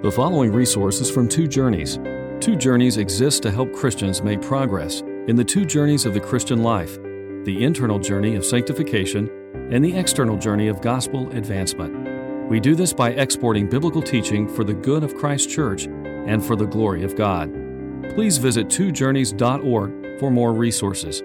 The following resource is from Two Journeys. Two Journeys exists to help Christians make progress in the two journeys of the Christian life, the internal journey of sanctification and the external journey of gospel advancement. We do this by exporting biblical teaching for the good of Christ's church and for the glory of God. Please visit twojourneys.org for more resources.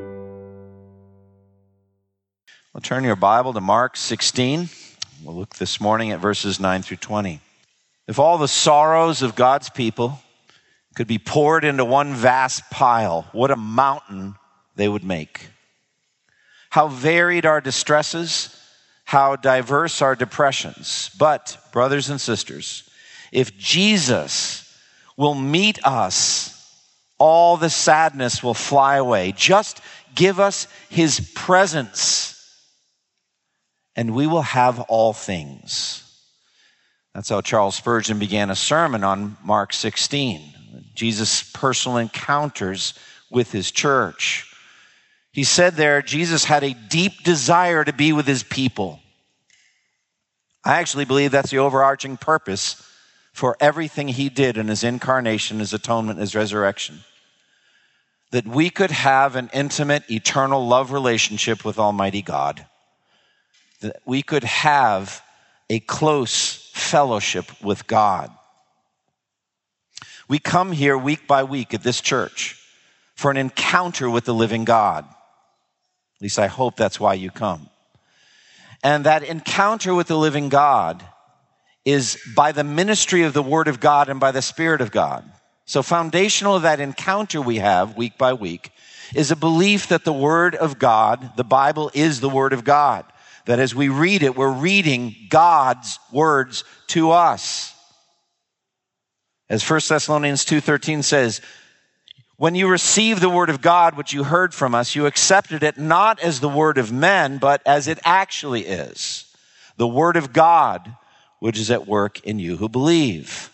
We'll turn your Bible to Mark 16. We'll look this morning at verses 9 through 20. If all the sorrows of God's people could be poured into one vast pile, what a mountain they would make. How varied our distresses, how diverse our depressions. But, brothers and sisters, if Jesus will meet us, all the sadness will fly away. Just give us his presence, and we will have all things. That's how Charles Spurgeon began a sermon on Mark 16, Jesus' personal encounters with his church. He said there, Jesus had a deep desire to be with his people. I actually believe that's the overarching purpose for everything he did in his incarnation, his atonement, his resurrection. That we could have an intimate, eternal love relationship with Almighty God. That we could have a close fellowship with God. We come here week by week at this church for an encounter with the living God. At least I hope that's why you come. And that encounter with the living God is by the ministry of the Word of God and by the Spirit of God. So foundational of that encounter we have week by week is a belief that the Word of God, the Bible, is the Word of God. That as we read it, we're reading God's words to us. As 1 Thessalonians 2:13 says, when you received the word of God, which you heard from us, you accepted it not as the word of men, but as it actually is. The word of God, which is at work in you who believe.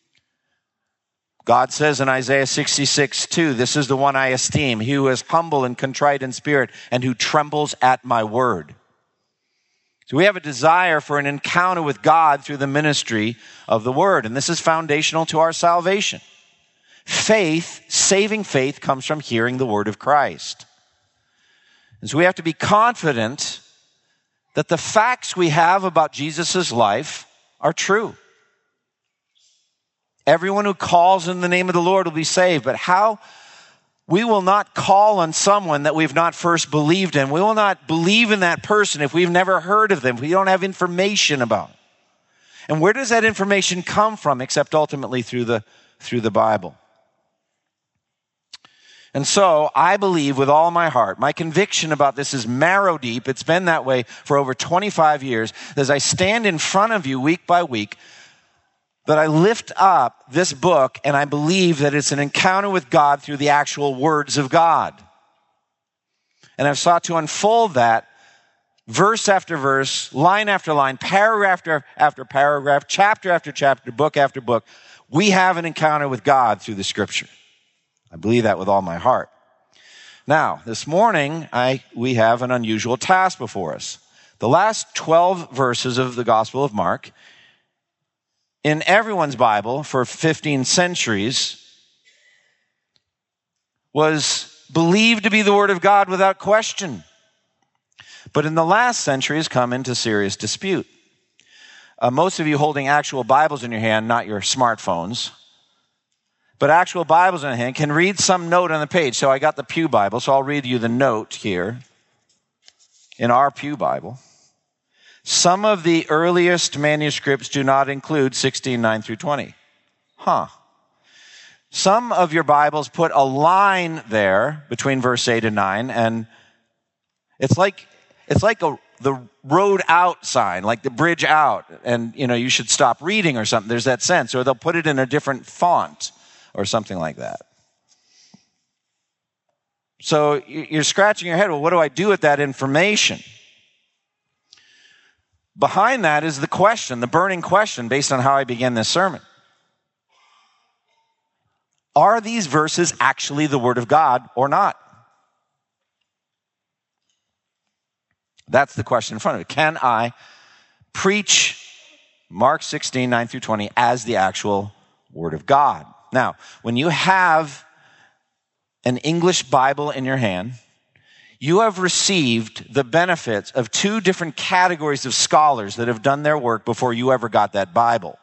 God says in Isaiah 66:2, this is the one I esteem, he who is humble and contrite in spirit and who trembles at my word. So we have a desire for an encounter with God through the ministry of the Word. And this is foundational to our salvation. Faith, saving faith, comes from hearing the Word of Christ. And so we have to be confident that the facts we have about Jesus' life are true. Everyone who calls in the name of the Lord will be saved. But how? We will not call on someone that we've not first believed in. We will not believe in that person if we've never heard of them, if we don't have information about them. And where does that information come from except ultimately through the Bible? And so I believe with all my heart, my conviction about this is marrow deep. It's been that way for over 25 years. As I stand in front of you week by week, that I lift up this book and I believe that it's an encounter with God through the actual words of God. And I've sought to unfold that verse after verse, line after line, paragraph after paragraph, chapter after chapter, book after book. We have an encounter with God through the Scripture. I believe that with all my heart. Now, this morning, we have an unusual task before us. The last 12 verses of the Gospel of Mark in everyone's Bible for 15 centuries was believed to be the Word of God without question. But in the last century has come into serious dispute. Most of you holding actual Bibles in your hand, not your smartphones, but actual Bibles in your hand, can read some note on the page. So I got the Pew Bible, so I'll read you the note here in our Pew Bible. Some of the earliest manuscripts do not include 16:9 through 20. Some of your Bibles put a line there between verse 8 and 9, and it's like the road out sign, like the bridge out, and you should stop reading or something. There's that sense, or they'll put it in a different font or something like that. So you're scratching your head, well, what do I do with that information? Behind that is the question, the burning question, based on how I began this sermon. Are these verses actually the Word of God or not? That's the question in front of it. Can I preach Mark 16, 9 through 20, as the actual Word of God. Now, when you have an English Bible in your hand, you have received the benefits of two different categories of scholars that have done their work before you ever got that Bible.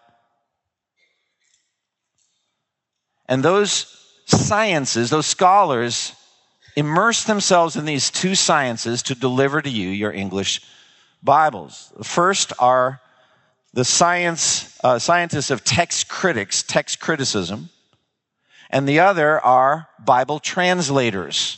And those sciences, those scholars, immerse themselves in these two sciences to deliver to you your English Bibles. The first are the scientists of text criticism, and the other are Bible translators.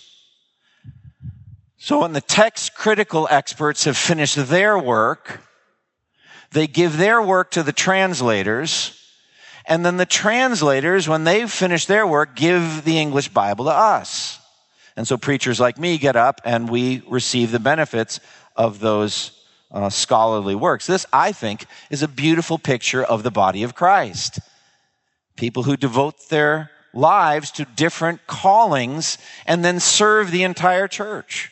So when the text critical experts have finished their work, they give their work to the translators, and then the translators, when they've finished their work, give the English Bible to us. And so preachers like me get up and we receive the benefits of those scholarly works. This, I think, is a beautiful picture of the body of Christ. People who devote their lives to different callings and then serve the entire church.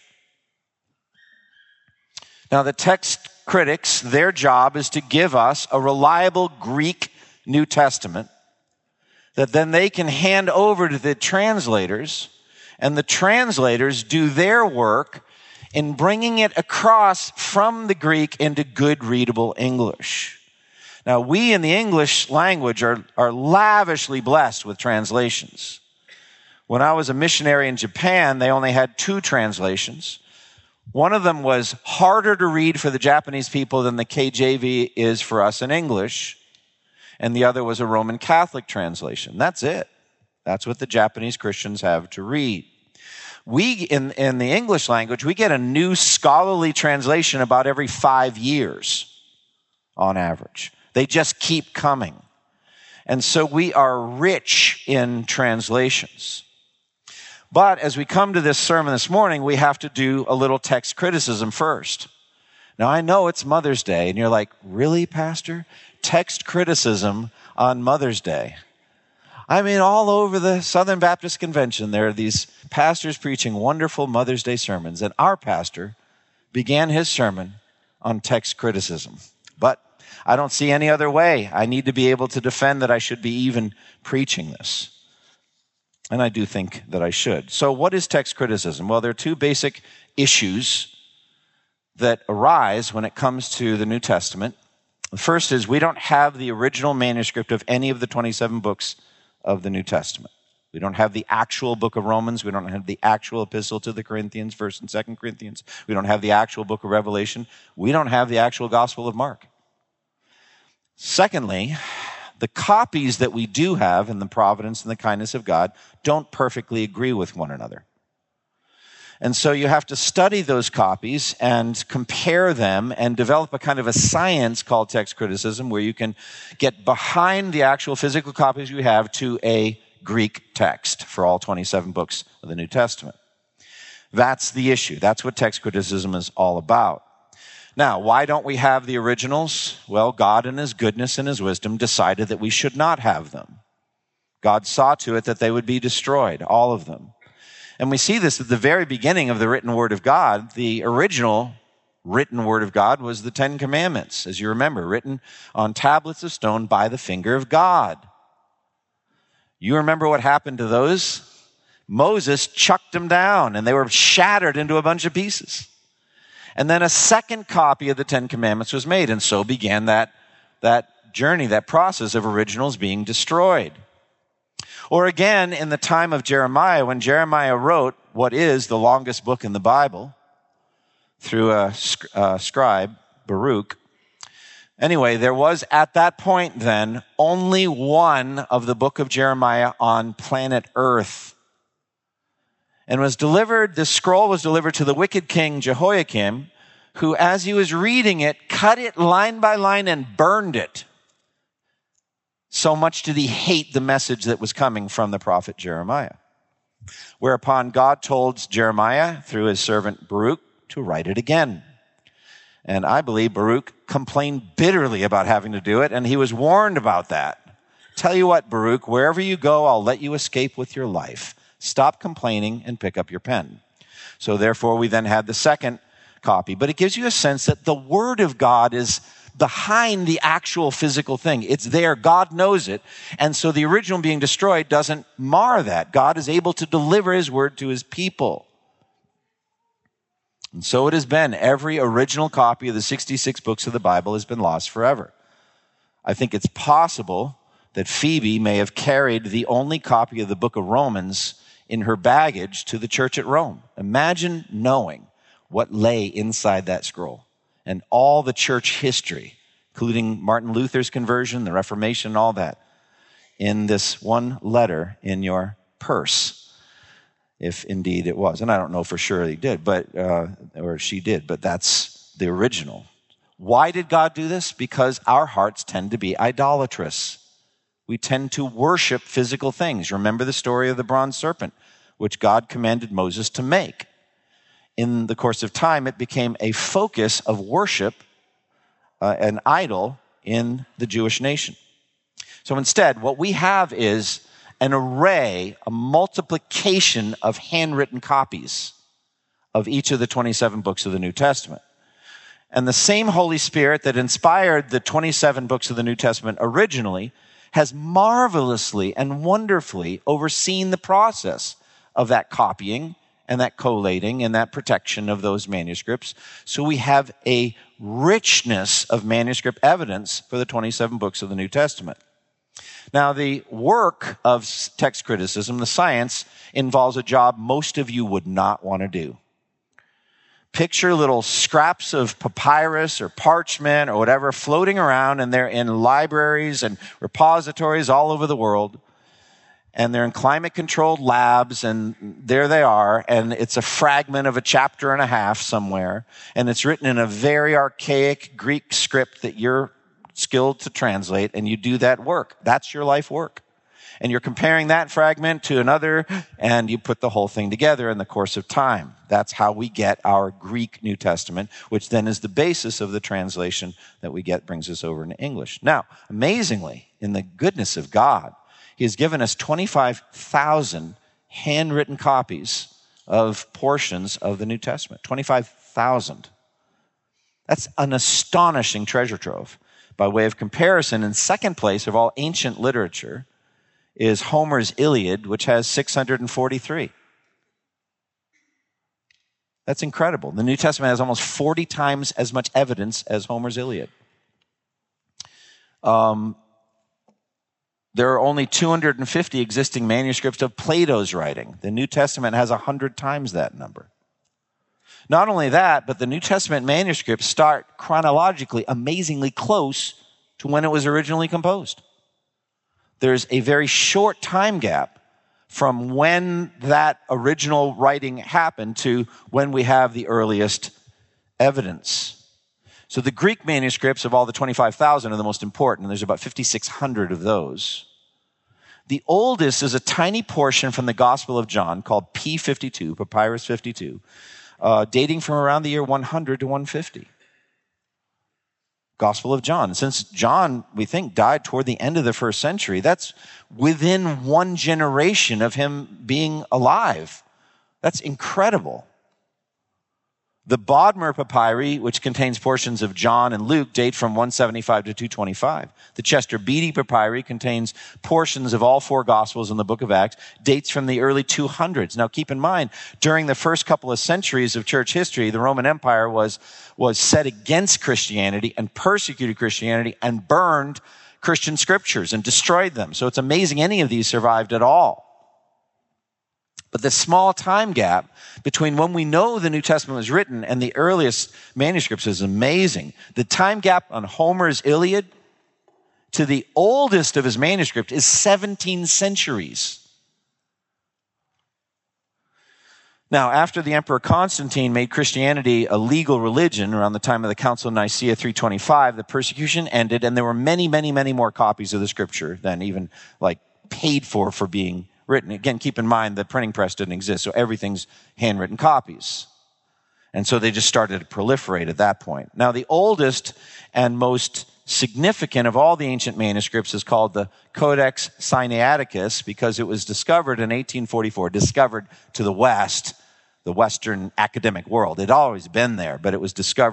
Now, the text critics, their job is to give us a reliable Greek New Testament that then they can hand over to the translators, and the translators do their work in bringing it across from the Greek into good readable English. Now, we in the English language are lavishly blessed with translations. When I was a missionary in Japan, they only had 2 translations. One of them was harder to read for the Japanese people than the KJV is for us in English, and the other was a Roman Catholic translation. That's it. That's what the Japanese Christians have to read. We, in the English language, we get a new scholarly translation about every 5 years on average. They just keep coming. And so we are rich in translations. But as we come to this sermon this morning, we have to do a little text criticism first. Now, I know it's Mother's Day, and you're like, really, Pastor? Text criticism on Mother's Day? I mean, all over the Southern Baptist Convention, there are these pastors preaching wonderful Mother's Day sermons, and our pastor began his sermon on text criticism. But I don't see any other way. I need to be able to defend that I should be even preaching this. And I do think that I should. So what is text criticism? Well, there are 2 basic issues that arise when it comes to the New Testament. The first is we don't have the original manuscript of any of the 27 books of the New Testament. We don't have the actual book of Romans. We don't have the actual epistle to the Corinthians, 1st and 2nd Corinthians. We don't have the actual book of Revelation. We don't have the actual Gospel of Mark. Secondly, the copies that we do have in the providence and the kindness of God don't perfectly agree with one another. And so you have to study those copies and compare them and develop a kind of a science called text criticism where you can get behind the actual physical copies you have to a Greek text for all 27 books of the New Testament. That's the issue. That's what text criticism is all about. Now, why don't we have the originals? Well, God in His goodness and His wisdom decided that we should not have them. God saw to it that they would be destroyed, all of them. And we see this at the very beginning of the written Word of God. The original written Word of God was the 10 Commandments, as you remember, written on tablets of stone by the finger of God. You remember what happened to those? Moses chucked them down, and they were shattered into a bunch of pieces. And then a second copy of the 10 Commandments was made, and so began that journey, that process of originals being destroyed. Or again, in the time of Jeremiah, when Jeremiah wrote what is the longest book in the Bible through a scribe, Baruch. Anyway, there was at that point then only one of the book of Jeremiah on planet Earth. And the scroll was delivered to the wicked king Jehoiakim, who, as he was reading it, cut it line by line and burned it. So much did he hate the message that was coming from the prophet Jeremiah. Whereupon God told Jeremiah, through his servant Baruch, to write it again. And I believe Baruch complained bitterly about having to do it, and he was warned about that. Tell you what, Baruch, wherever you go, I'll let you escape with your life. Stop complaining and pick up your pen. So therefore, we then had the second copy. But it gives you a sense that the Word of God is behind the actual physical thing. It's there. God knows it. And so the original being destroyed doesn't mar that. God is able to deliver his word to his people. And so it has been. Every original copy of the 66 books of the Bible has been lost forever. I think it's possible that Phoebe may have carried the only copy of the book of Romans in her baggage to the church at Rome. Imagine knowing what lay inside that scroll and all the church history, including Martin Luther's conversion, the Reformation, all that, in this one letter in your purse. If indeed it was. And I don't know for sure he did, or she did, but that's the original. Why did God do this? Because our hearts tend to be idolatrous. We tend to worship physical things. Remember the story of the bronze serpent, which God commanded Moses to make. In the course of time, it became a focus of worship, an idol in the Jewish nation. So instead, what we have is an array, a multiplication of handwritten copies of each of the 27 books of the New Testament. And the same Holy Spirit that inspired the 27 books of the New Testament originally has marvelously and wonderfully overseen the process of that copying and that collating and that protection of those manuscripts. So we have a richness of manuscript evidence for the 27 books of the New Testament. Now, the work of text criticism, the science, involves a job most of you would not want to do. Picture little scraps of papyrus or parchment or whatever floating around, and they're in libraries and repositories all over the world, and they're in climate-controlled labs, and there they are, and it's a fragment of a chapter and a half somewhere, and it's written in a very archaic Greek script that you're skilled to translate, and you do that work. That's your life work. And you're comparing that fragment to another, and you put the whole thing together in the course of time. That's how we get our Greek New Testament, which then is the basis of the translation that we get, brings us over into English. Now, amazingly, in the goodness of God, he has given us 25,000 handwritten copies of portions of the New Testament. 25,000. That's an astonishing treasure trove. By way of comparison, in second place of all ancient literature is Homer's Iliad, which has 643. That's incredible. The New Testament has almost 40 times as much evidence as Homer's Iliad. There are only 250 existing manuscripts of Plato's writing. The New Testament has 100 times that number. Not only that, but the New Testament manuscripts start chronologically amazingly close to when it was originally composed. There's a very short time gap from when that original writing happened to when we have the earliest evidence. So the Greek manuscripts of all the 25,000 are the most important, and there's about 5,600 of those. The oldest is a tiny portion from the Gospel of John called P52, Papyrus 52, dating from around the year 100 to 150. Gospel of John. Since John, we think, died toward the end of the first century, that's within one generation of him being alive. That's incredible. The Bodmer Papyri, which contains portions of John and Luke, date from 175 to 225. The Chester Beatty Papyri contains portions of all four Gospels in the book of Acts, dates from the early 200s. Now keep in mind, during the first couple of centuries of church history, the Roman Empire was set against Christianity and persecuted Christianity and burned Christian scriptures and destroyed them. So it's amazing any of these survived at all. But the small time gap between when we know the New Testament was written and the earliest manuscripts is amazing. The time gap on Homer's Iliad to the oldest of his manuscript is 17 centuries. Now, after the Emperor Constantine made Christianity a legal religion around the time of the Council of Nicaea 325, the persecution ended, and there were many, many, many more copies of the scripture than even paid for being written. Again, keep in mind the printing press didn't exist, so everything's handwritten copies. And so they just started to proliferate at that point. Now, the oldest and most significant of all the ancient manuscripts is called the Codex Sinaiticus because it was discovered in 1844, discovered to the West, the Western academic world. It had always been there, but it was discovered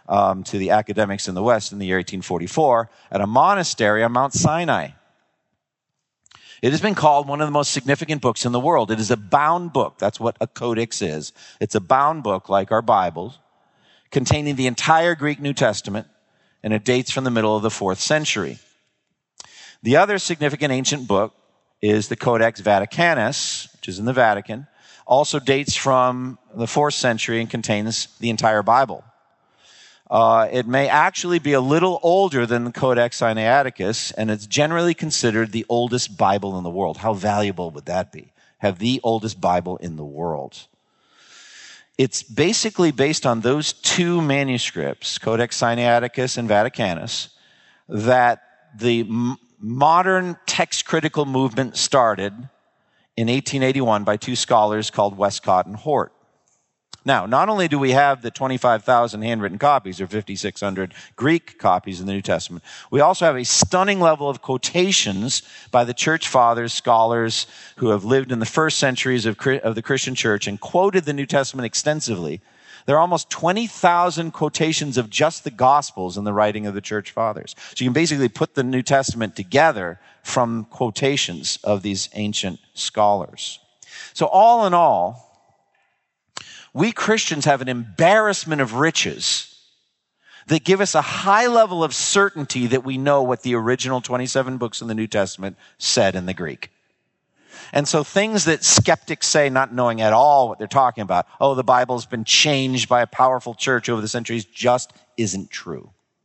to the academics in the West in the year 1844 at a monastery on Mount Sinai. It has been called one of the most significant books in the world. It is a bound book. That's what a codex is. It's a bound book like our Bibles, containing the entire Greek New Testament, and it dates from the middle of the 4th century. The other significant ancient book is the Codex Vaticanus, which is in the Vatican, also dates from the 4th century and contains the entire Bible. It may actually be a little older than the Codex Sinaiticus, and it's generally considered the oldest Bible in the world. How valuable would that be? Have the oldest Bible in the world. It's basically based on those two manuscripts, Codex Sinaiticus and Vaticanus, that the modern text critical movement started in 1881 by two scholars called Westcott and Hort. Now, not only do we have the 25,000 handwritten copies or 5,600 Greek copies in the New Testament, we also have a stunning level of quotations by the church fathers, scholars who have lived in the first centuries of the Christian church and quoted the New Testament extensively. There are almost 20,000 quotations of just the Gospels in the writing of the church fathers. So you can basically put the New Testament together from quotations of these ancient scholars. So all in all, we Christians have an embarrassment of riches that give us a high level of certainty that we know what the original 27 books in the New Testament said in the Greek. And so things that skeptics say, not knowing at all what they're talking about, oh, the Bible's been changed by a powerful church over the centuries, just isn't true.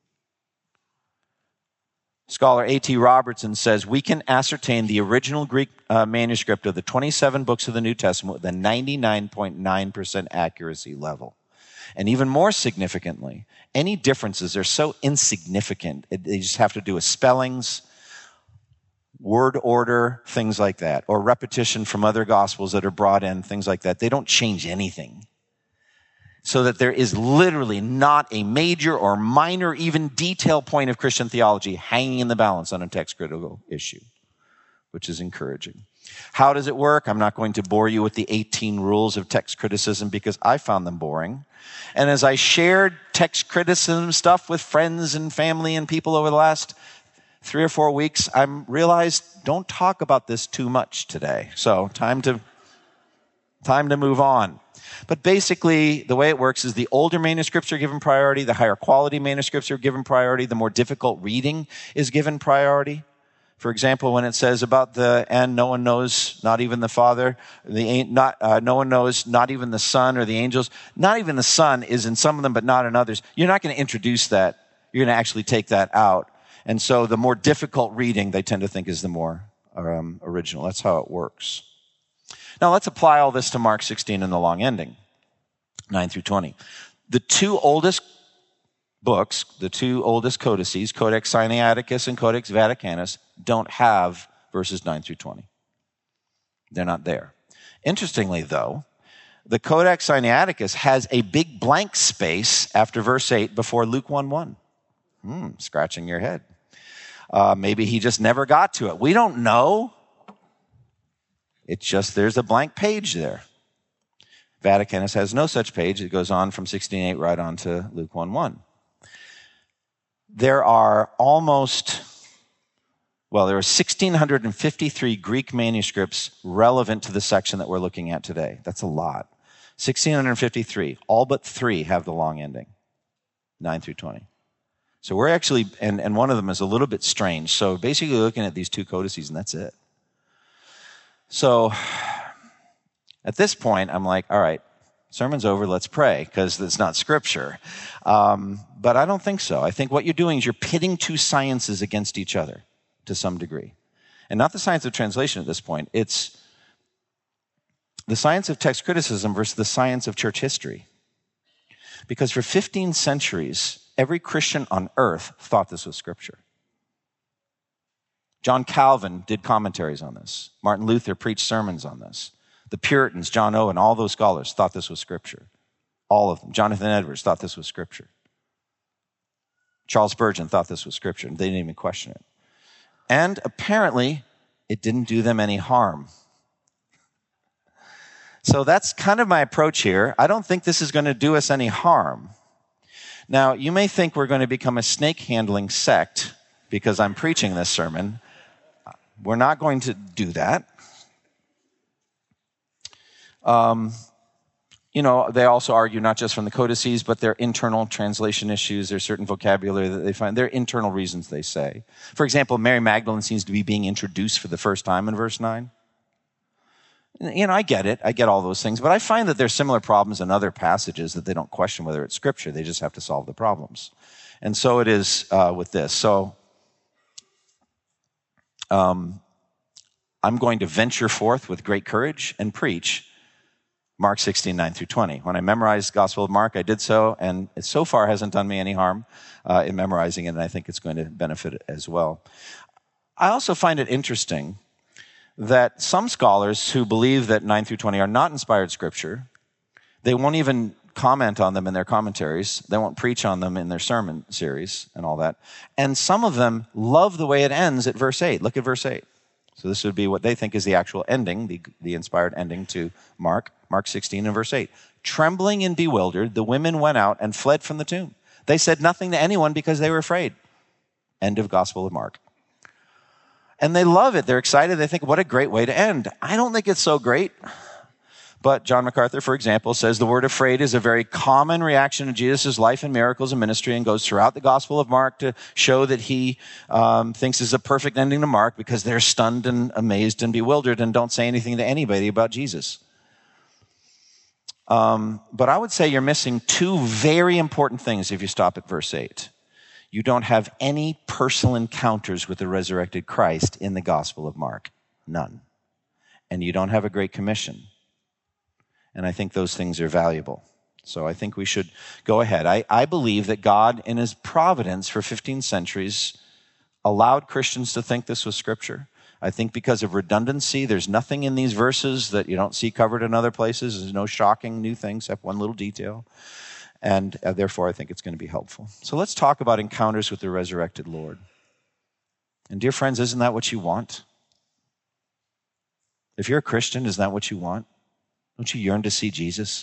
Scholar A.T. Robertson says, we can ascertain the original Greek manuscript of the 27 books of the New Testament with a 99.9% accuracy level. And even more significantly, any differences are so insignificant. They just have to do with spellings, word order, things like that, or repetition from other Gospels that are brought in, things like that. They don't change anything. So that there is literally not a major or minor, even detail point of Christian theology hanging in the balance on a text critical issue, which is encouraging. How does it work? I'm not going to bore you with the 18 rules of text criticism because I found them boring. And as I shared text criticism stuff with friends and family and people over the last 3 or 4 weeks, I realized don't talk about this too much today. So time to move on. But basically, the way it works is the older manuscripts are given priority, the higher quality manuscripts are given priority, the more difficult reading is given priority. For example, when it says about the end, no one knows, not even the Father, no one knows, not even the Son or the angels. Not even the Son is in some of them, but not in others. You're not going to introduce that. You're going to actually take that out. And so the more difficult reading, they tend to think is the more original. That's how it works. Now let's apply all this to Mark 16 and the long ending, 9 through 20. The two oldest books, the two oldest codices, Codex Sinaiticus and Codex Vaticanus, don't have verses 9 through 20. They're not there. Interestingly, though, the Codex Sinaiticus has a big blank space after verse 8 before Luke 1:1. Scratching your head. Maybe he just never got to it. We don't know. It's just there's a blank page there. Vaticanus has no such page. It goes on from 16:8 right on to Luke 1:1. There are 1,653 Greek manuscripts relevant to the section that we're looking at today. That's a lot. 1,653. All but 3 have the long ending, 9 through 20. So we're actually, and one of them is a little bit strange. So basically looking at these two codices, and that's it. So at this point, I'm like, all right, sermon's over, let's pray, because it's not scripture. But I don't think so. I think what you're doing is you're pitting two sciences against each other to some degree. And not the science of translation at this point. It's the science of text criticism versus the science of church history. Because for 15 centuries, every Christian on earth thought this was scripture. John Calvin did commentaries on this. Martin Luther preached sermons on this. The Puritans, John Owen, all those scholars thought this was scripture. All of them. Jonathan Edwards thought this was scripture. Charles Spurgeon thought this was scripture, and they didn't even question it. And apparently, it didn't do them any harm. So that's kind of my approach here. I don't think this is going to do us any harm. Now, you may think we're going to become a snake-handling sect because I'm preaching this sermon. We're not going to do that. They also argue not just from the codices, but their internal translation issues. There's certain vocabulary that they find. They're internal reasons, they say. For example, Mary Magdalene seems to be being introduced for the first time in verse 9. I get it. I get all those things. But I find that there's similar problems in other passages that they don't question whether it's Scripture. They just have to solve the problems. And so it is with this. So I'm going to venture forth with great courage and preach Mark 16, 9 through 20. When I memorized the Gospel of Mark, I did so, and it so far hasn't done me any harm in memorizing it, and I think it's going to benefit it as well. I also find it interesting that some scholars who believe that 9 through 20 are not inspired Scripture, they won't even comment on them in their commentaries. They won't preach on them in their sermon series and all that. And some of them love the way it ends at verse 8. Look at verse 8. So this would be what they think is the actual ending, the inspired ending to Mark 16 and verse 8. Trembling and bewildered, the women went out and fled from the tomb. They said nothing to anyone because they were afraid. End of Gospel of Mark. And they love it. They're excited. They think, what a great way to end. I don't think it's so great. But John MacArthur, for example, says the word afraid is a very common reaction to Jesus' life and miracles and ministry, and goes throughout the Gospel of Mark to show that he thinks is a perfect ending to Mark because they're stunned and amazed and bewildered and don't say anything to anybody about Jesus. But I would say you're missing two very important things if you stop at verse 8. You don't have any personal encounters with the resurrected Christ in the Gospel of Mark. None. And you don't have a Great Commission. And I think those things are valuable. So I think we should go ahead. I believe that God, in his providence for 15 centuries, allowed Christians to think this was Scripture. I think because of redundancy, there's nothing in these verses that you don't see covered in other places. There's no shocking new things except one little detail. And therefore, I think it's going to be helpful. So let's talk about encounters with the resurrected Lord. And dear friends, isn't that what you want? If you're a Christian, isn't that what you want? Don't you yearn to see Jesus?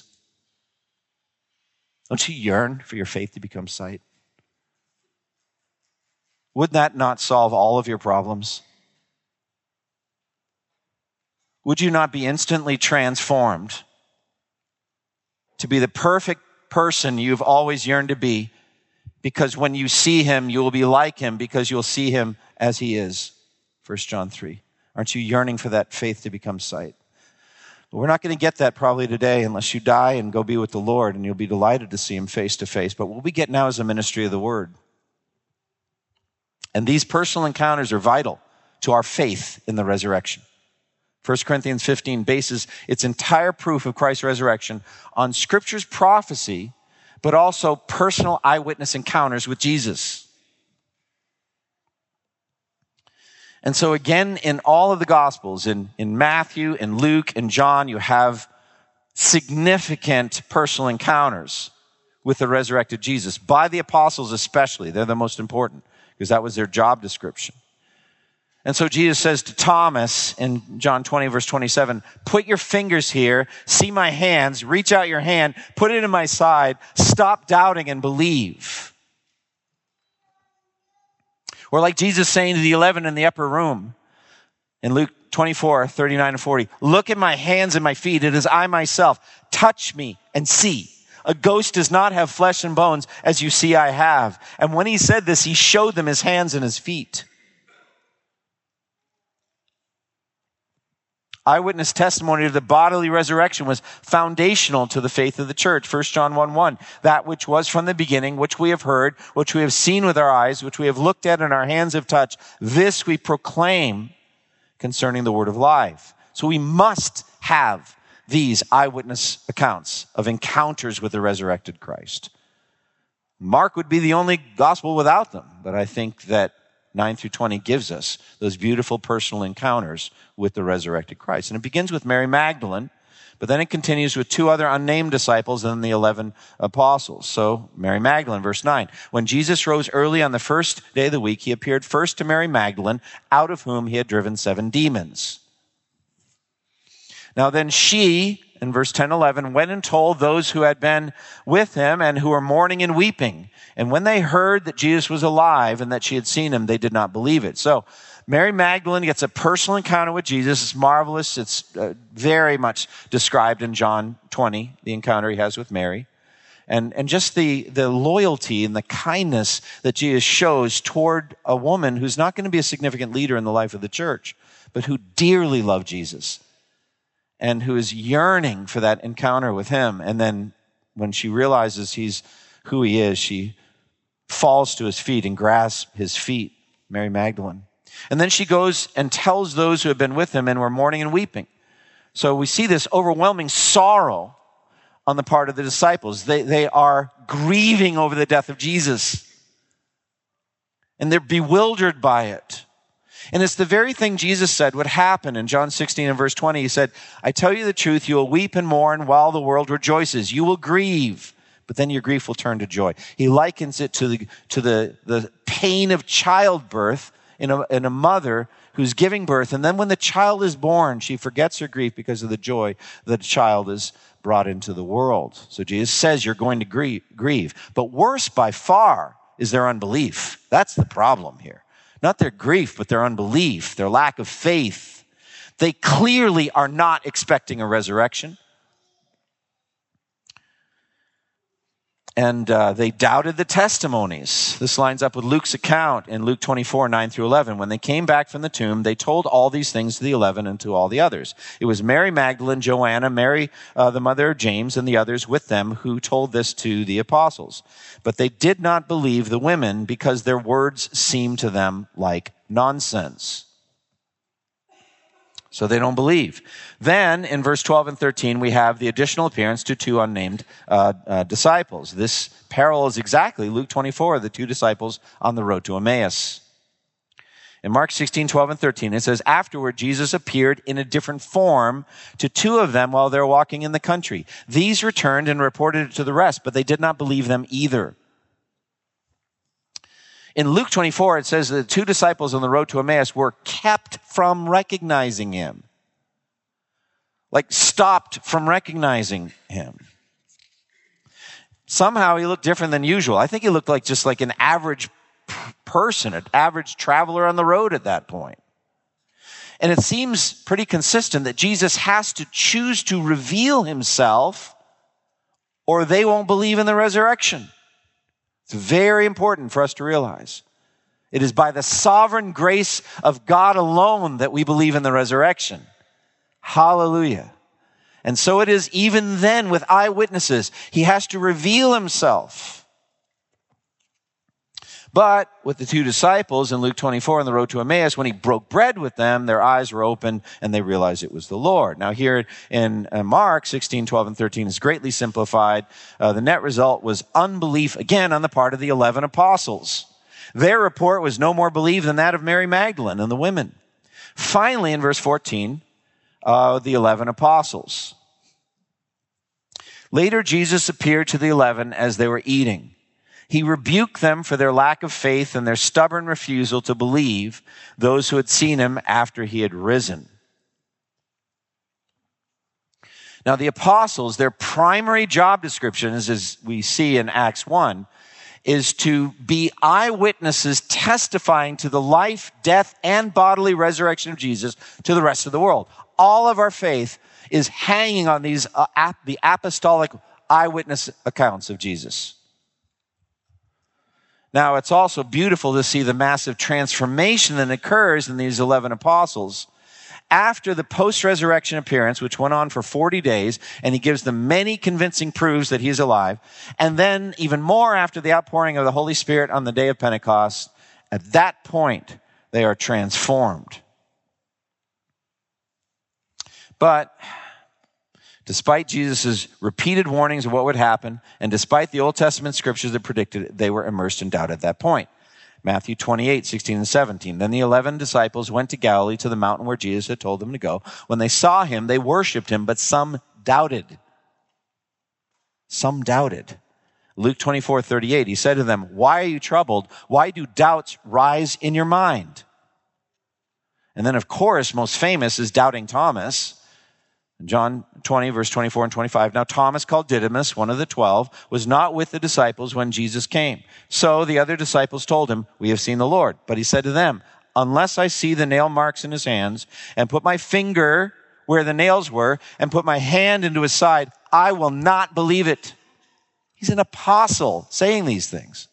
Don't you yearn for your faith to become sight? Would that not solve all of your problems? Would you not be instantly transformed to be the perfect person you've always yearned to be? Because when you see him, you will be like him because you'll see him as he is. 1 John 3. Aren't you yearning for that faith to become sight? But we're not going to get that probably today unless you die and go be with the Lord, and you'll be delighted to see him face to face. But what we get now is a ministry of the word. And these personal encounters are vital to our faith in the resurrection. 1 Corinthians 15 bases its entire proof of Christ's resurrection on Scripture's prophecy, but also personal eyewitness encounters with Jesus. And so again, in all of the Gospels, in Matthew, in Luke, and John, you have significant personal encounters with the resurrected Jesus, by the apostles especially. They're the most important, because that was their job description. And so Jesus says to Thomas in John 20, verse 27, put your fingers here, see my hands, reach out your hand, put it in my side, stop doubting and believe. Or like Jesus saying to the 11 in the upper room in Luke 24, 39 and 40, look at my hands and my feet, it is I myself, touch me and see. A ghost does not have flesh and bones as you see I have. And when he said this, he showed them his hands and his feet. Eyewitness testimony of the bodily resurrection was foundational to the faith of the church. 1 John 1:1, that which was from the beginning, which we have heard, which we have seen with our eyes, which we have looked at and our hands have touched, this we proclaim concerning the word of life. So we must have these eyewitness accounts of encounters with the resurrected Christ. Mark would be the only gospel without them, but I think that 9 through 20 gives us those beautiful personal encounters with the resurrected Christ. And it begins with Mary Magdalene, but then it continues with two other unnamed disciples and then the 11 apostles. So Mary Magdalene, verse 9. When Jesus rose early on the first day of the week, he appeared first to Mary Magdalene, out of whom he had driven 7 demons. Now then she in verse 10, 11, went and told those who had been with him and who were mourning and weeping. And when they heard that Jesus was alive and that she had seen him, they did not believe it. So Mary Magdalene gets a personal encounter with Jesus. It's marvelous. It's very much described in John 20, the encounter he has with Mary. And just the loyalty and the kindness that Jesus shows toward a woman who's not going to be a significant leader in the life of the church, but who dearly loved Jesus and who is yearning for that encounter with him. And then when she realizes he's who he is, she falls to his feet and grasps his feet, Mary Magdalene. And then she goes and tells those who have been with him and were mourning and weeping. So we see this overwhelming sorrow on the part of the disciples. They are grieving over the death of Jesus. And they're bewildered by it. And it's the very thing Jesus said would happen in John 16 and verse 20. He said, I tell you the truth, you will weep and mourn while the world rejoices. You will grieve, but then your grief will turn to joy. He likens it to the pain of childbirth in a mother who's giving birth. And then when the child is born, she forgets her grief because of the joy that the child is brought into the world. So Jesus says you're going to grieve. But worse by far is their unbelief. That's the problem here. Not their grief, but their unbelief, their lack of faith. They clearly are not expecting a resurrection. And they doubted the testimonies. This lines up with Luke's account in Luke 24, 9 through 11. When they came back from the tomb, they told all these things to the 11 and to all the others. It was Mary Magdalene, Joanna, Mary, the mother of James, and the others with them who told this to the apostles. But they did not believe the women because their words seemed to them like nonsense. So they don't believe. Then in verse 12 and 13, we have the additional appearance to two unnamed disciples. This parallels exactly Luke 24, the two disciples on the road to Emmaus. In Mark 16, 12 and 13, it says, afterward, Jesus appeared in a different form to two of them while they were walking in the country. These returned and reported it to the rest, but they did not believe them either. In Luke 24, it says that the two disciples on the road to Emmaus were kept from recognizing him. Like stopped from recognizing him. Somehow he looked different than usual. I think he looked like just like an average person, an average traveler on the road at that point. And it seems pretty consistent that Jesus has to choose to reveal himself or they won't believe in the resurrection. It's very important for us to realize. It is by the sovereign grace of God alone that we believe in the resurrection. Hallelujah. And so it is even then with eyewitnesses. He has to reveal himself. But with the two disciples in Luke 24 on the road to Emmaus, when he broke bread with them, their eyes were opened and they realized it was the Lord. Now here in Mark 16, 12, and 13 is greatly simplified. The net result was unbelief, again, on the part of the 11 apostles. Their report was no more believed than that of Mary Magdalene and the women. Finally, in verse 14, the 11 apostles. Later, Jesus appeared to the 11 as they were eating. He rebuked them for their lack of faith and their stubborn refusal to believe those who had seen him after he had risen. Now, the apostles, their primary job description, as we see in Acts 1, is to be eyewitnesses testifying to the life, death, and bodily resurrection of Jesus to the rest of the world. All of our faith is hanging on these the apostolic eyewitness accounts of Jesus. Now, it's also beautiful to see the massive transformation that occurs in these 11 apostles after the post-resurrection appearance, which went on for 40 days, and he gives them many convincing proofs that he is alive. And then even more after the outpouring of the Holy Spirit on the day of Pentecost. At that point, they are transformed. But despite Jesus' repeated warnings of what would happen, and despite the Old Testament scriptures that predicted it, they were immersed in doubt at that point. Matthew 28, 16 and 17. Then the 11 disciples went to Galilee to the mountain where Jesus had told them to go. When they saw him, they worshiped him, but some doubted. Some doubted. Luke 24, 38, he said to them, why are you troubled? Why do doubts rise in your mind? And then, of course, most famous is doubting Thomas. John 20, verse 24 and 25. Now Thomas, called Didymus, one of the 12, was not with the disciples when Jesus came. So the other disciples told him, "We have seen the Lord." But he said to them, "Unless I see the nail marks in his hands, and put my finger where the nails were, and put my hand into his side, I will not believe it." He's an apostle saying these things.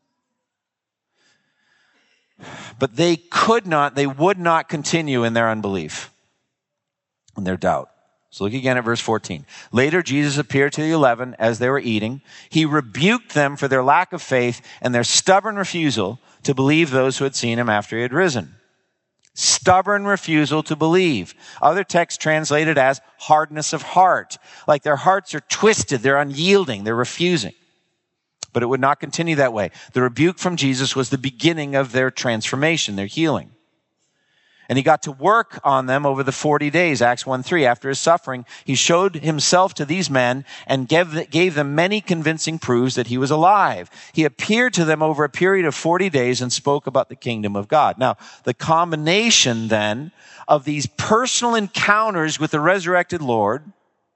But they would not continue in their unbelief and their doubt. So look again at verse 14. Later, Jesus appeared to the 11 as they were eating. He rebuked them for their lack of faith and their stubborn refusal to believe those who had seen him after he had risen. Stubborn refusal to believe. Other texts translate it as hardness of heart. Like their hearts are twisted, they're unyielding, they're refusing. But it would not continue that way. The rebuke from Jesus was the beginning of their transformation, their healing. And he got to work on them over the 40 days, Acts 1:3. After his suffering, he showed himself to these men and gave them many convincing proofs that he was alive. He appeared to them over a period of 40 days and spoke about the kingdom of God. Now, the combination then of these personal encounters with the resurrected Lord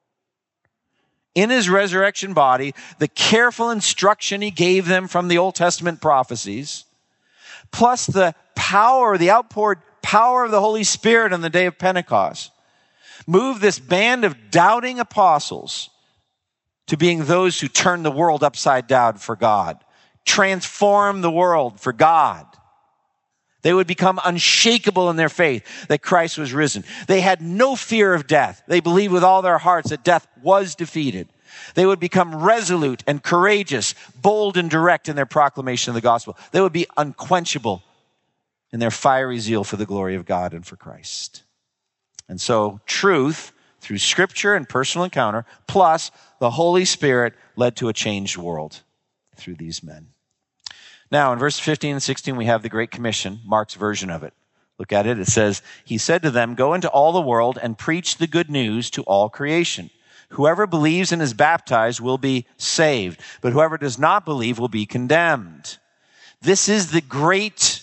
in his resurrection body, the careful instruction he gave them from the Old Testament prophecies, plus the outpoured power of the Holy Spirit on the day of Pentecost, moved this band of doubting apostles to being those who turn the world upside down for God, transform the world for God. They would become unshakable in their faith that Christ was risen. They had no fear of death. They believed with all their hearts that death was defeated. They would become resolute and courageous, bold and direct in their proclamation of the gospel. They would be unquenchable in their fiery zeal for the glory of God and for Christ. And so truth through scripture and personal encounter, plus the Holy Spirit, led to a changed world through these men. Now, in verse 15 and 16, we have the Great Commission, Mark's version of it. Look at it. It says, he said to them, "Go into all the world and preach the good news to all creation. Whoever believes and is baptized will be saved, but whoever does not believe will be condemned." This is the great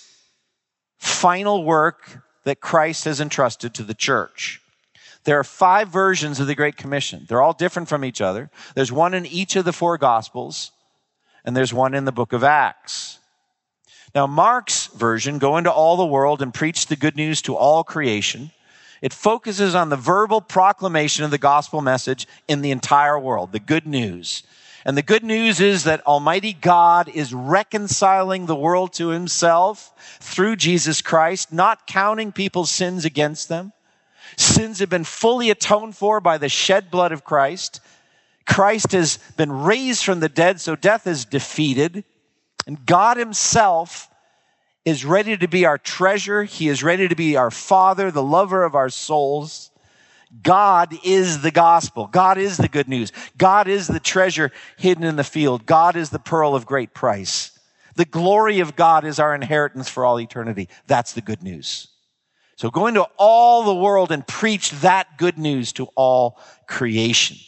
final work that Christ has entrusted to the church. There are 5 versions of the Great Commission. They're all different from each other. There's one in each of the 4 Gospels, and there's one in the book of Acts. Now, Mark's version, go into all the world and preach the good news to all creation. It focuses on the verbal proclamation of the gospel message in the entire world, the good news. And the good news is that Almighty God is reconciling the world to himself through Jesus Christ, not counting people's sins against them. Sins have been fully atoned for by the shed blood of Christ. Christ has been raised from the dead, so death is defeated. And God himself is ready to be our treasure. He is ready to be our Father, the lover of our souls. God is the gospel. God is the good news. God is the treasure hidden in the field. God is the pearl of great price. The glory of God is our inheritance for all eternity. That's the good news. So go into all the world and preach that good news to all creation.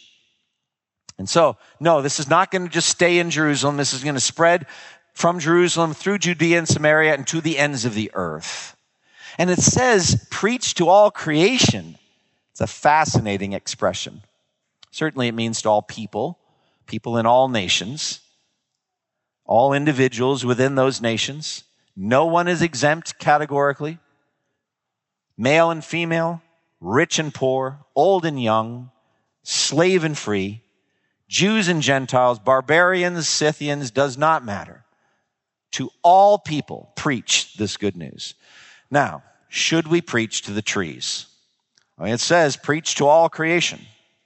And so, no, this is not going to just stay in Jerusalem. This is going to spread from Jerusalem through Judea and Samaria and to the ends of the earth. And it says, preach to all creation. It's a fascinating expression. Certainly it means to all people in all nations, all individuals within those nations. No one is exempt categorically. Male and female, rich and poor, old and young, slave and free, Jews and Gentiles, barbarians, Scythians, does not matter. To all people, preach this good news. Now, should we preach to the trees? It says, preach to all creation.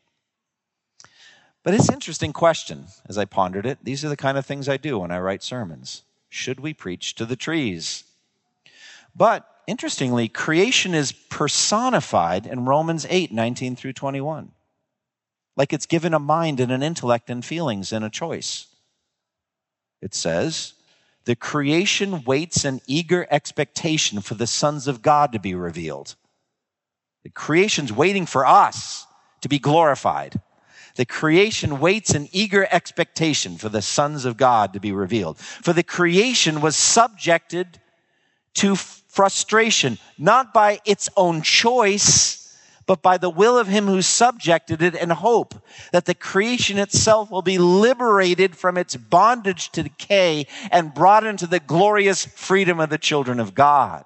But it's an interesting question as I pondered it. These are the kind of things I do when I write sermons. Should we preach to the trees? But interestingly, creation is personified in Romans 8:19 through 21. Like it's given a mind and an intellect and feelings and a choice. It says, the creation waits in eager expectation for the sons of God to be revealed. The creation's waiting for us to be glorified. The creation waits in eager expectation for the sons of God to be revealed. For the creation was subjected to frustration, not by its own choice, but by the will of him who subjected it, and hope that the creation itself will be liberated from its bondage to decay and brought into the glorious freedom of the children of God.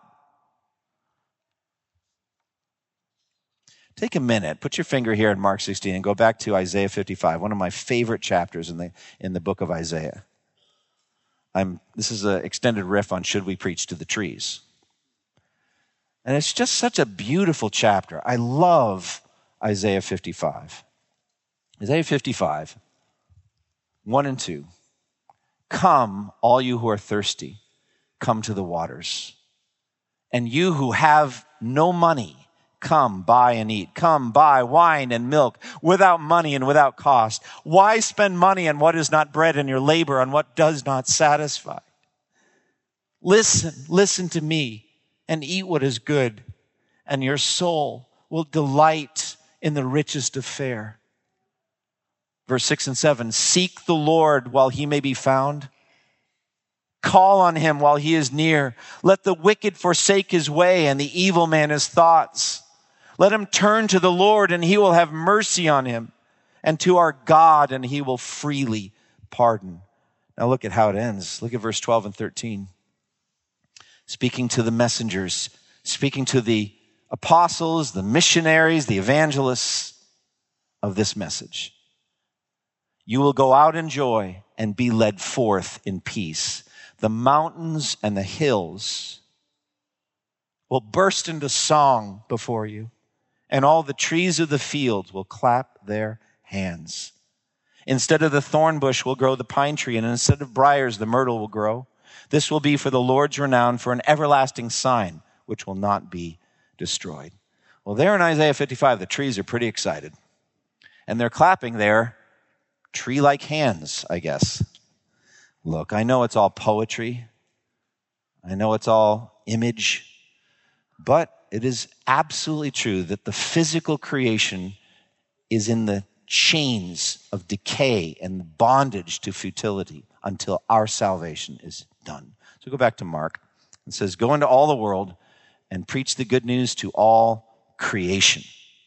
Take a minute, put your finger here in Mark 16 and go back to Isaiah 55, one of my favorite chapters in the book of Isaiah. This is an extended riff on should we preach to the trees. And it's just such a beautiful chapter. I love Isaiah 55. Isaiah 55, 1 and 2. Come, all you who are thirsty, come to the waters. And you who have no money, come, buy and eat. Come, buy wine and milk without money and without cost. Why spend money on what is not bread and your labor on what does not satisfy? Listen to me and eat what is good, and your soul will delight in the richest of fare. Verse 6 and 7, seek the Lord while he may be found. Call on him while he is near. Let the wicked forsake his way and the evil man his thoughts. Let him turn to the Lord and he will have mercy on him, and to our God and he will freely pardon. Now look at how it ends. Look at verse 12 and 13. Speaking to the messengers, speaking to the apostles, the missionaries, the evangelists of this message. You will go out in joy and be led forth in peace. The mountains and the hills will burst into song before you, and all the trees of the fields will clap their hands. Instead of the thorn bush will grow the pine tree, and instead of briars the myrtle will grow. This will be for the Lord's renown, for an everlasting sign which will not be destroyed. Well, there in Isaiah 55, the trees are pretty excited. And they're clapping their tree-like hands, I guess. Look, I know it's all poetry. I know it's all image. But it is absolutely true that the physical creation is in the chains of decay and bondage to futility until our salvation is done. So go back to Mark. It says, go into all the world and preach the good news to all creation.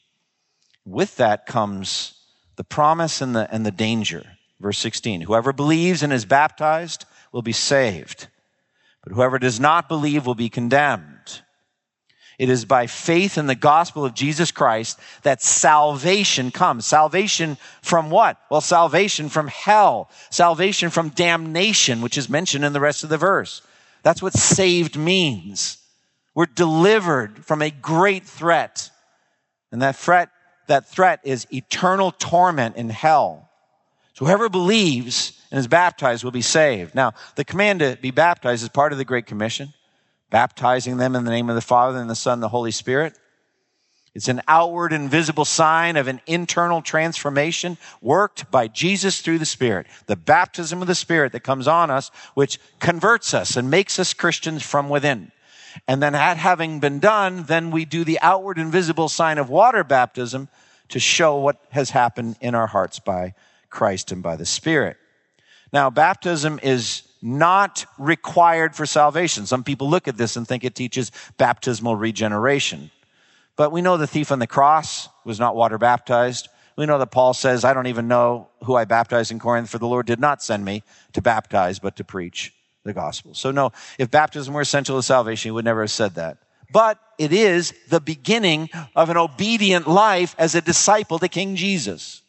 With that comes the promise and the danger. Verse 16, whoever believes and is baptized will be saved, but whoever does not believe will be condemned. It is by faith in the gospel of Jesus Christ that salvation comes. Salvation from what? Well, salvation from hell. Salvation from damnation, which is mentioned in the rest of the verse. That's what saved means. We're delivered from a great threat. And that threat is eternal torment in hell. So whoever believes and is baptized will be saved. Now, the command to be baptized is part of the Great Commission. Baptizing them in the name of the Father and the Son and the Holy Spirit. It's an outward and visible sign of an internal transformation worked by Jesus through the Spirit. The baptism of the Spirit that comes on us, which converts us and makes us Christians from within. And then that having been done, then we do the outward and visible sign of water baptism to show what has happened in our hearts by Christ and by the Spirit. Now, baptism is not required for salvation. Some people look at this and think it teaches baptismal regeneration. But we know the thief on the cross was not water baptized. We know that Paul says, I don't even know who I baptized in Corinth, for the Lord did not send me to baptize, but to preach the gospel. So no, if baptism were essential to salvation, he would never have said that. But it is the beginning of an obedient life as a disciple to King Jesus.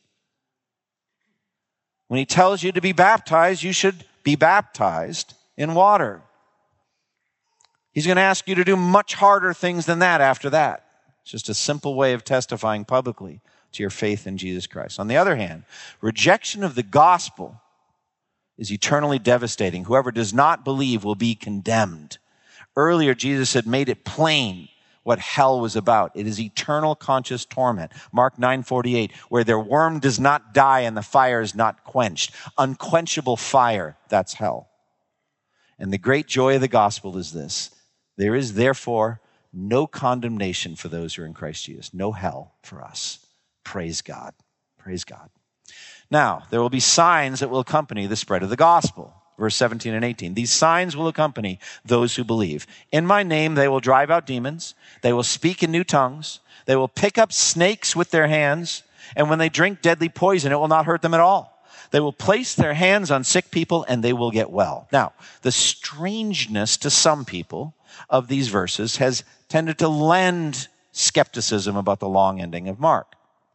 When he tells you to be baptized, you should be baptized in water. He's going to ask you to do much harder things than that after that. It's just a simple way of testifying publicly to your faith in Jesus Christ. On the other hand, rejection of the gospel is eternally devastating. Whoever does not believe will be condemned. Earlier, Jesus had made it plain what hell was about. It is eternal conscious torment. Mark 9:48, where their worm does not die and the fire is not quenched. Unquenchable fire, that's hell. And the great joy of the gospel is this. There is therefore no condemnation for those who are in Christ Jesus. No hell for us. Praise God. Praise God. Now, there will be signs that will accompany the spread of the gospel. verse 17 and 18. These signs will accompany those who believe. In my name they will drive out demons. They will speak in new tongues. They will pick up snakes with their hands. And when they drink deadly poison, it will not hurt them at all. They will place their hands on sick people and they will get well. Now, the strangeness to some people of these verses has tended to lend skepticism about the long ending of Mark.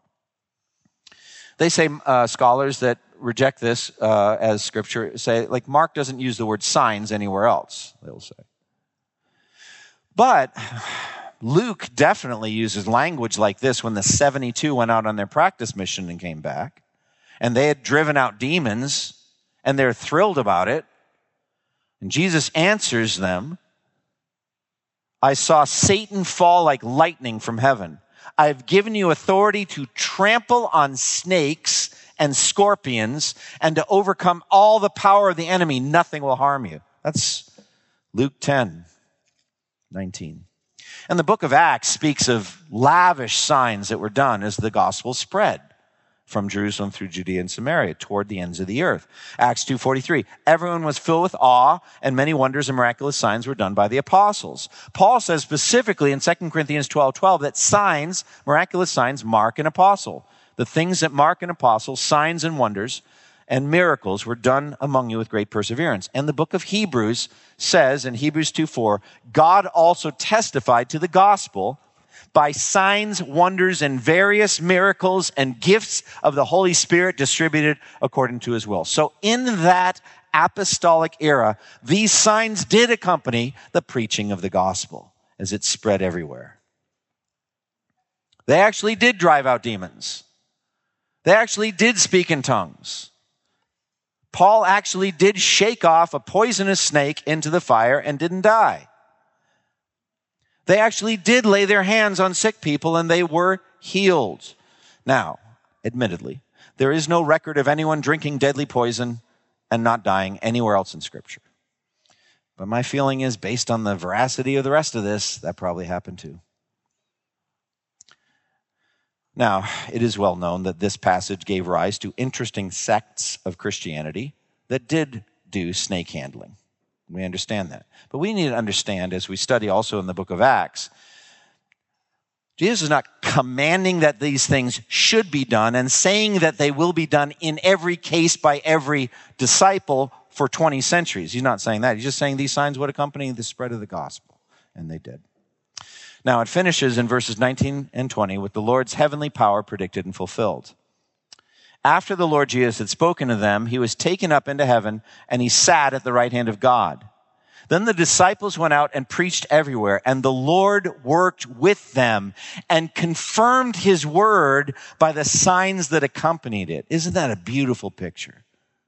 They say, scholars that reject this as scripture say, like, Mark doesn't use the word signs anywhere else, they'll say. But Luke definitely uses language like this when the 72 went out on their practice mission and came back. And they had driven out demons, and they're thrilled about it. And Jesus answers them, I saw Satan fall like lightning from heaven. I have given you authority to trample on snakes and scorpions and to overcome all the power of the enemy. Nothing will harm you. That's Luke 10:19. And the book of Acts speaks of lavish signs that were done as the gospel spread from Jerusalem through Judea and Samaria toward the ends of the earth. Acts 2:43, everyone was filled with awe and many wonders and miraculous signs were done by the apostles. Paul says specifically in 2 Corinthians 12:12 that signs, miraculous signs, mark an apostle. The things that mark an apostle, signs and wonders and miracles were done among you with great perseverance. And the book of Hebrews says in Hebrews 2:4, God also testified to the gospel by signs, wonders, and various miracles and gifts of the Holy Spirit distributed according to his will. So in that apostolic era, these signs did accompany the preaching of the gospel as it spread everywhere. They actually did drive out demons. They actually did speak in tongues. Paul actually did shake off a poisonous snake into the fire and didn't die. They actually did lay their hands on sick people and they were healed. Now, admittedly, there is no record of anyone drinking deadly poison and not dying anywhere else in Scripture. But my feeling is, based on the veracity of the rest of this, that probably happened too. Now, it is well known that this passage gave rise to interesting sects of Christianity that did do snake handling. We understand that. But we need to understand, as we study also in the book of Acts, Jesus is not commanding that these things should be done and saying that they will be done in every case by every disciple for 20 centuries. He's not saying that. He's just saying these signs would accompany the spread of the gospel. And they did. Now, it finishes in verses 19 and 20 with the Lord's heavenly power predicted and fulfilled. After the Lord Jesus had spoken to them, he was taken up into heaven and he sat at the right hand of God. Then the disciples went out and preached everywhere, and the Lord worked with them and confirmed his word by the signs that accompanied it. Isn't that a beautiful picture?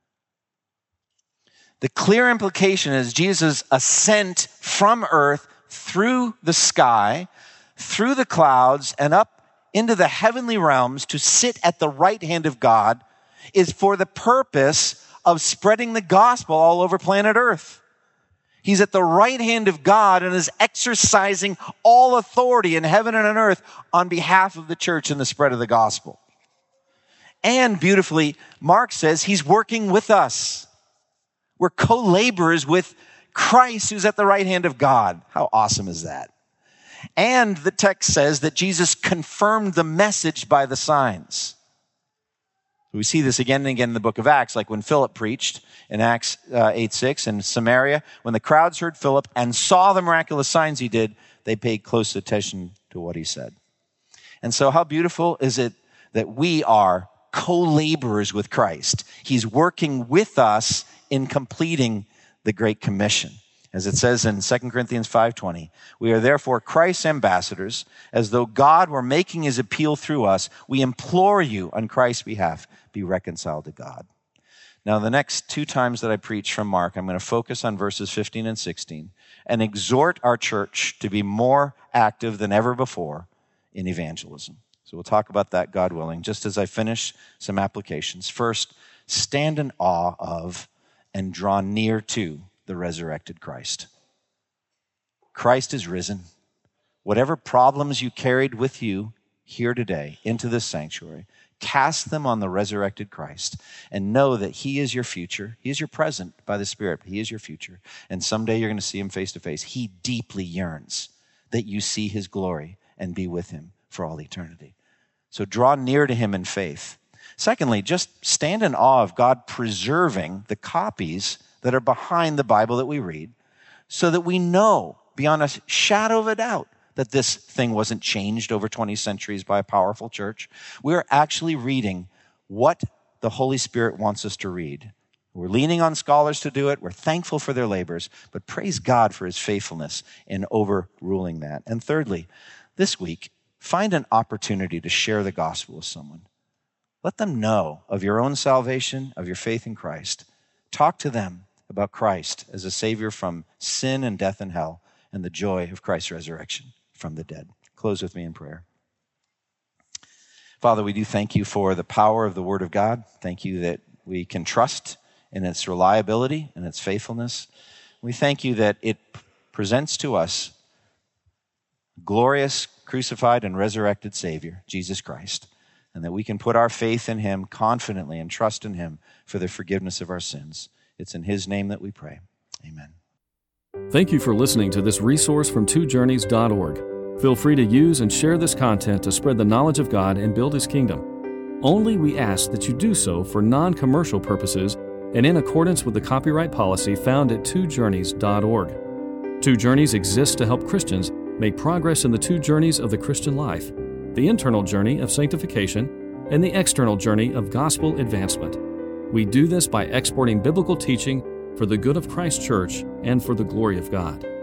The clear implication is Jesus' ascent from earth through the sky, through the clouds, and up into the heavenly realms to sit at the right hand of God is for the purpose of spreading the gospel all over planet Earth. He's at the right hand of God and is exercising all authority in heaven and on earth on behalf of the church and the spread of the gospel. And beautifully, Mark says he's working with us. We're co-laborers with Christ who's at the right hand of God. How awesome is that? And the text says that Jesus confirmed the message by the signs. We see this again and again in the book of Acts, like when Philip preached in Acts 8:6 in Samaria. When the crowds heard Philip and saw the miraculous signs he did, they paid close attention to what he said. And so how beautiful is it that we are co-laborers with Christ. He's working with us in completing the Great Commission. As it says in 2 Corinthians 5:20, we are therefore Christ's ambassadors, as though God were making his appeal through us. We implore you on Christ's behalf, be reconciled to God. Now, the next two times that I preach from Mark, I'm going to focus on verses 15 and 16 and exhort our church to be more active than ever before in evangelism. So we'll talk about that, God willing, just as I finish some applications. First, stand in awe of and draw near to the resurrected Christ. Christ is risen. Whatever problems you carried with you here today into this sanctuary, Cast them on the resurrected Christ and know that he is your future. He is your present by the Spirit, but he is your future. And someday you're going to see him face to face. He deeply yearns that you see his glory and be with him for all eternity. So draw near to him in faith. Secondly, just stand in awe of God preserving the copies that are behind the Bible that we read so that we know beyond a shadow of a doubt that this thing wasn't changed over 20 centuries by a powerful church. We are actually reading what the Holy Spirit wants us to read. We're leaning on scholars to do it. We're thankful for their labors, but praise God for his faithfulness in overruling that. And thirdly, this week, find an opportunity to share the gospel with someone. Let them know of your own salvation, of your faith in Christ. Talk to them about Christ as a Savior from sin and death and hell and the joy of Christ's resurrection from the dead. Close with me in prayer. Father, we do thank you for the power of the Word of God. Thank you that we can trust in its reliability and its faithfulness. We thank you that it presents to us glorious, crucified, and resurrected Savior, Jesus Christ, and that we can put our faith in him confidently and trust in him for the forgiveness of our sins. It's in his name that we pray. Amen. Thank you for listening to this resource from twojourneys.org. Feel free to use and share this content to spread the knowledge of God and build his kingdom. Only we ask that you do so for non-commercial purposes and in accordance with the copyright policy found at twojourneys.org. Two Journeys exists to help Christians make progress in the two journeys of the Christian life, the internal journey of sanctification and the external journey of gospel advancement. We do this by exporting biblical teaching for the good of Christ's church and for the glory of God.